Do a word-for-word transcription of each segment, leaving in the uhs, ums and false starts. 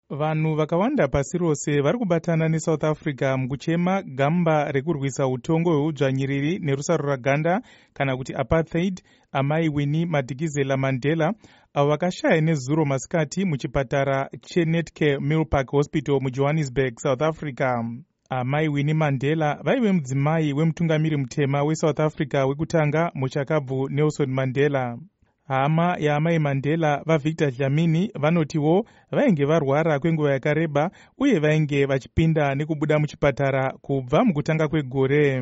Vanhu vakawanda pasi rose vari kubatana neSouth Africa mukuchema gamba rekurwisa utongo hweudzvanyiriri nerusaro raganda kana kuti apartheid amai Winnie Madikizela Mandela avo vakashaya nezuro masikati muchipatara cheNetcare Milpark Hospital muJohannesburg, South Africa. Amai Winnie Mandela vaive mudzimai wemutungamiri mutema weSouth Africa wekutanga muchakabvu Nelson Mandela. Hama yaamai Mandela vaVictor Dlamini vanotiwo vainge varwara kwenguva yakareba uye vainge vachipinda nekubuda muchipatara kubva mukutanga kwegore.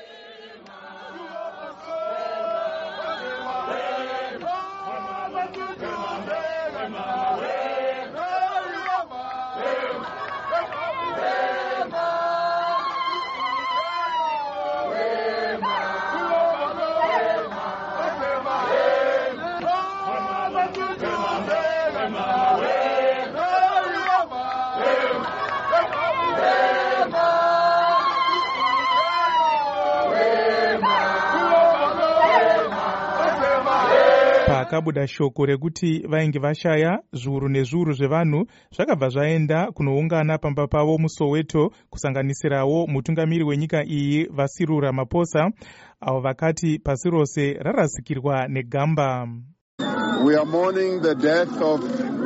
Pakabuda shoko rekuti vainge vashaya, zviuru nezviuru zvevanhu zvakabva zvaenda kunoungana pamba pavo muSoweto kusanganisirawo mutungamiri wenyika iyi Cyril Ramaphosa, avo vakati pasi rose rarasikirwa negamba. We are mourning the death of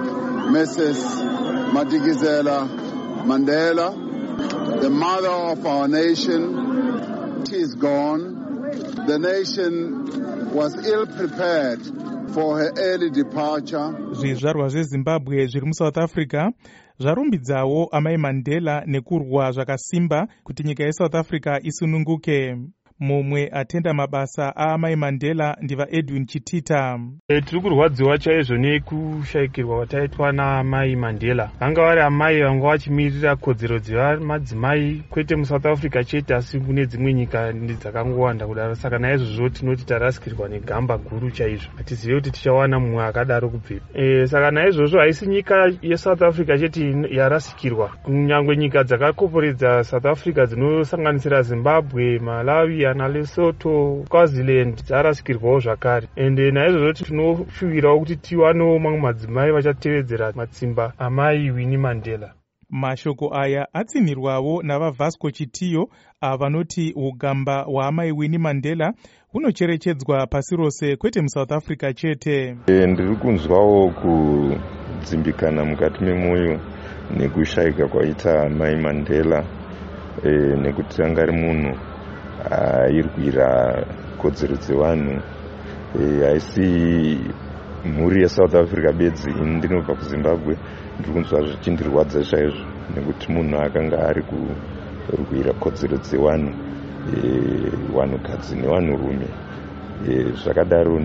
Missus Madikizela Mandela, the mother of our nation. She is gone. The nation was ill prepared for her early departure. Zvizvarwa zveZimbabwe zviri muSouth Africa zvarumbidzawo amai Mandela nekurwa zvakasimba kuti nyika yeSouth Africa isununguke. Mumwe atenda mabasa aamai Mandela ndiva Edwin Chitita. E, tiri kurwadziwa chaizvo nekushayikirwa kwataitwa naamai Mandela. Vanga vari amai vanga vachimirira kodzero dzevamadzimai kwete muSouth Africa chete asi kune dzimwe nyika dzakangowanda kudaro. Saka naizvozvo tinoti tarasikirwa negamba guru chaizvo. Hatizive kuti tichawana mumwe akadaro kubvepi. E, saka naizvozvo haisi nyika yeSouth Africa chete yarasikirwa. Kunyangwe nyika dzakakoporedza South Africa dzinosanganisira Zimbabwe, Malawi na Lesotho, Swaziland dzarasikirwawo zvakare. Ende naizvozvo tinoshuvirawo kuti tiwanewo mamwe madzimai vachatevedzera matsimba amai Winnie Mandela. Mashoko aya atsinirwawo navaVasco Chitiyo vanoti ugamba hwaamai Winnie Mandela hunocherechedzwa pasi rose kwete muSouth Africa chete. E, ndiri kunzwawo kudzimbikana mukati memwoyo nekushayika kwaita amai Mandela, e, nekuti anga ari munhu airwira kodzero dzevanhu, haisi mhuri yeSouth Africa bedzi. Ini ndinobva kuZimbabwe, ndiri kunzwa zvichindirwadza chaizvo nekuti munhu akanga ari kurwira kodzero dzevanhu, vanhukadzi nevanhurume. Zvakadaro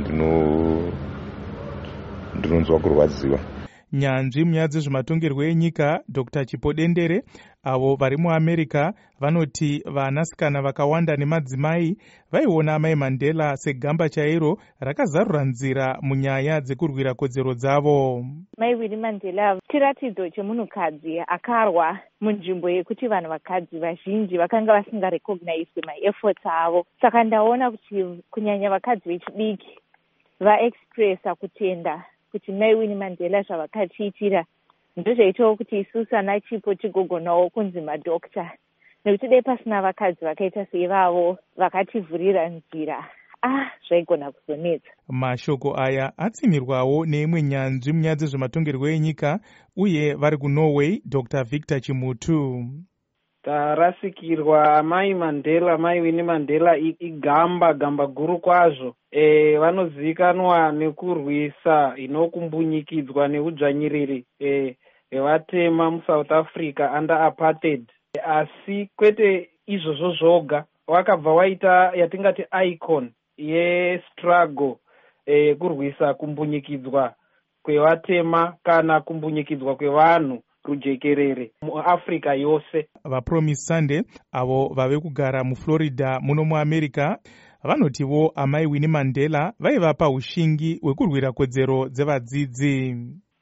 ndinonzwa kurwadziwa. Nyanzvi munyaya dzezvematongerwo enyika Doctor Chipo Dendere avo vari muAmerica vanoti vanasikana vakawanda nemadzimai vaiona amai Mandela segamba chairo rakazarura nzira munyaya dzekurwira kodzero dzavo. Mai Winnie Mandela chiratidzo chemunhukadzi akarwa munzvimbo yekuti vanhu vakadzi vazhinji vakanga vasingarecognizwe maefforts avo. Saka ndaona kuti kunyanya vakadzi vechidiki vaexpressa kutenda kuti mai Winnie Mandela zvavakatiitira ndozvaitawo kuti isusu ana Chipo tigogonawo kunzi madokta, nekuti dai pasina vakadzi vakaita seivavo vakativhurira nzira, ah zvaigona kuzonetsa. Mashoko aya atsinirwawo neimwe nyanzvi munyaya dzezvematongerwo enyika uye vari kuNorway, Doctor Victor Chimutu. Tarasikirwa amai Mandela, amai Winnie Mandela igamba gamba guru kwazvo. E, vanozivikanwa nekurwisa inokumbunyikidzwa neudzvanyiriri e, evatema muSouth Africa under apartheid. E, asi kwete izvozvo zvoga, wakabva waita yatingati icon yestruggle yekurwisa e, kumbunyikidzwa kwevatema kana kumbunyikidzwa kwevanhu rujekerere muAfrica yose. VaPromise Sunday avo vave kugara muFlorida muno muAmerica vanotiwo amai Winnie Mandela vaivapa ushingi hwekurwira kodzero dzevadzidzi.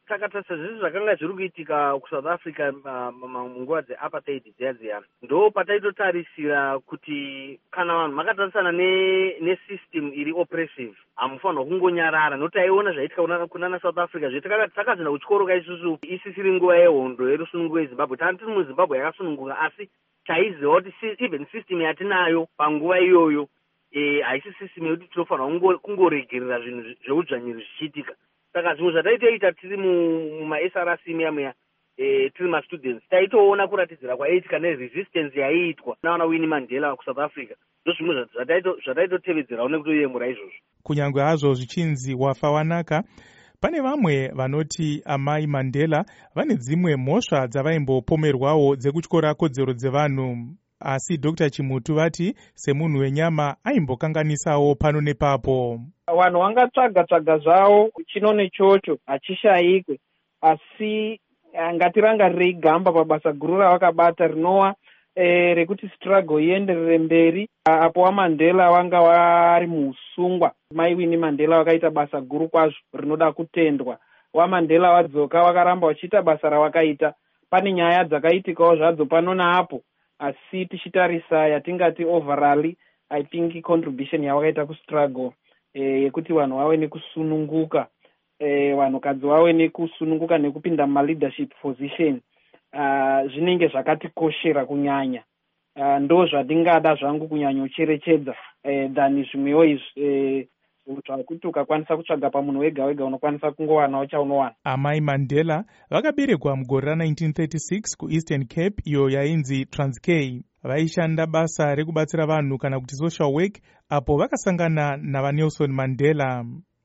takatarisa zvese zvakanga zviri kuitika kusouth africa munguva dzeapartheid dziya dziya, ndo pataitotarisira kuti kana vanhu makatarisana nesystem iri oppressive hamufanirwa kungonyarara, nokuti taiona zvaitika kunana south africa zvetakazina kutyoroka isusu isisiri nguva yehondo yerusununguko yezimbabwe. tanga tiri muzimbabwe yakasununguka, asi taiziva kuti even system yatinayo panguva iyoyo haisi system yekuti tinofanirwa kungoregerera zvinhu zveudzvanyiri zvichiitika. Saka zvimwe zvataitoita tiri muma-S R C muya muya tiri mastudents taitoona kuratidzira kwaiitika neresistance yaiitwa nawana Winnie Mandela kuSouth Africa. Ndo zvimwe zvataitotevedzerawo nekutoyemura izvozvo. Kunyange hazvo zvichinzi wafa wanaka, pane vamwe vanoti amai Mandela vane dzimwe mhosva dzavaimbopomerwawo dzekutyora kodzero dzevanhu, asi Doctor Chimutu vati semunhu wenyama aimbokanganisawo pano nepapo. Vanhu vangatsvaga tsvaga zvavo chino nechocho hachishayikwe, asi ngatirangarirei gamba pabasa guru ravakabata rinova e, rekuti struggle ienderere mberi. Apo waMandela wanga vari muusungwa, mai Winnie Mandela wakaita basa guru kwazvo rinoda kutendwa. WaMandela wadzoka wakaramba wachiita basa ravakaita. Pane nyaya dzakaitikawo zvadzo pano naapo, asi tichitarisa yatingati overall I think contribution yavakaita kustruggle yekuti e, vanhu vave nekusununguka, e, vanhukadzi vave nekusununguka nekupinda muma-leadership position, uh, zvinenge zvakatikoshera kunyanya. Uh, ndo zvandingada zvangu kunyanya ucherechedza eh, dhani zvimwewo izvi zvakuti ukakwanisa kutsvaga pamunhu wega wega unokwanisa kungowanawo chaunowana. Amai Mandela vakaberekwa mugore ra-nineteen thirty-six kuEastern Cape, iyo yainzi Transkei. Vaishanda basa rekubatsira vanhu kana kuti social work, apo vakasangana navaNelson Mandela.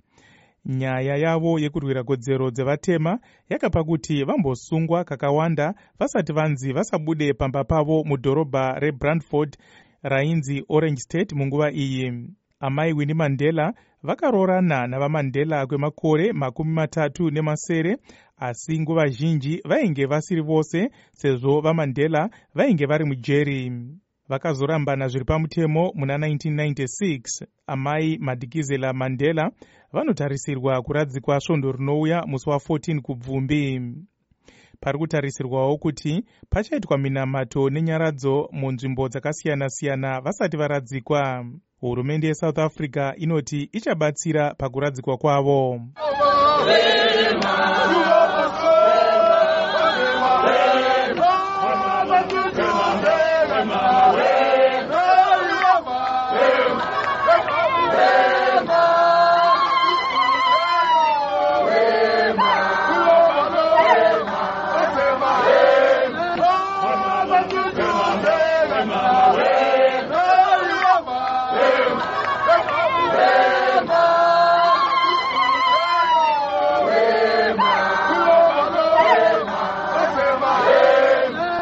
Nyaya yavo yekurwira kodzero dzevatema yakapa kuti vambosungwa kakawanda vasati vanzi vasabude pamba pavo mudhorobha reBrandford rainzi Orange State munguva iyi. Amai Winnie Mandela vakarorana navaMandela kwemakore makumi matatu nemasere, asi nguva zhinji vainge vasiri vose sezvo vaMandela vainge vari mujeri. Vakazorambana zviri pamutemo muna nineteen ninety-six. Amai Madikizela Mandela vanotarisirwa kuradzikwa svondo rinouya musi wa-fourteen kubvumbi. Pari kutarisirwawo kuti pachaitwa minamato nenyaradzo munzvimbo dzakasiyana-siyana vasati varadzikwa. Hurumende yeSouth Africa inoti ichabatsira pakuradzikwa kwavo.